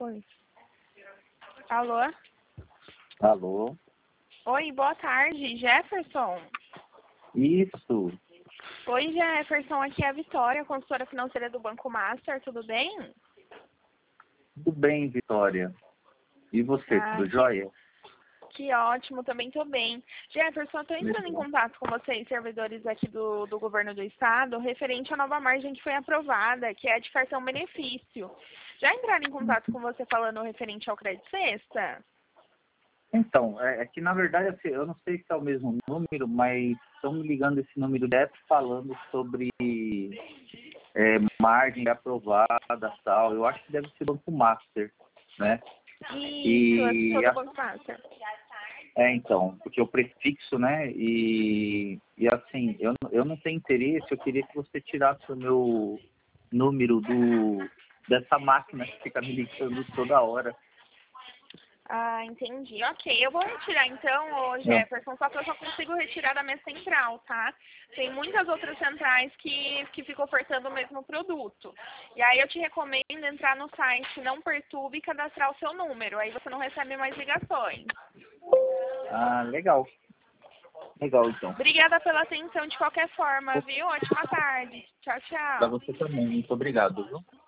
Oi. Alô? Alô? Oi, boa tarde, Jefferson. Isso, Oi, Jefferson, aqui é a Vitória, consultora financeira do Banco Master, tudo bem? tudo bem, Vitória? E você, Ah, tudo jóia? que ótimo, também tô bem. Jefferson, eu tô entrando em Legal. contato com vocês, servidores aqui do governo do estado, referente à nova margem que foi aprovada, que é de cartão benefício. Já entraram em contato com você falando referente ao crédito sexta? Então, é que na verdade, assim, eu não sei se é o mesmo número, mas estão me ligando esse número deve falando sobre margem aprovada tal. Eu acho que deve ser Banco Master, né? Isso, eu E sou do Banco Master. então, porque o prefixo, né? E assim, eu não tenho interesse, eu queria que você tirasse o meu número dessa máquina que fica me ligando toda hora. Ah, entendi. Ok, eu vou retirar então, ô Não. Jefferson, só que eu só consigo retirar da minha central, tá? Tem muitas outras centrais que ficam ofertando o mesmo produto. E aí eu te recomendo entrar no site Não Perturbe e cadastrar o seu número. Aí você não recebe mais ligações. Ah, legal. Legal, então. Obrigada pela atenção de qualquer forma, viu? Ótima tarde. Tchau, Para tchau. você também. Muito obrigado, viu?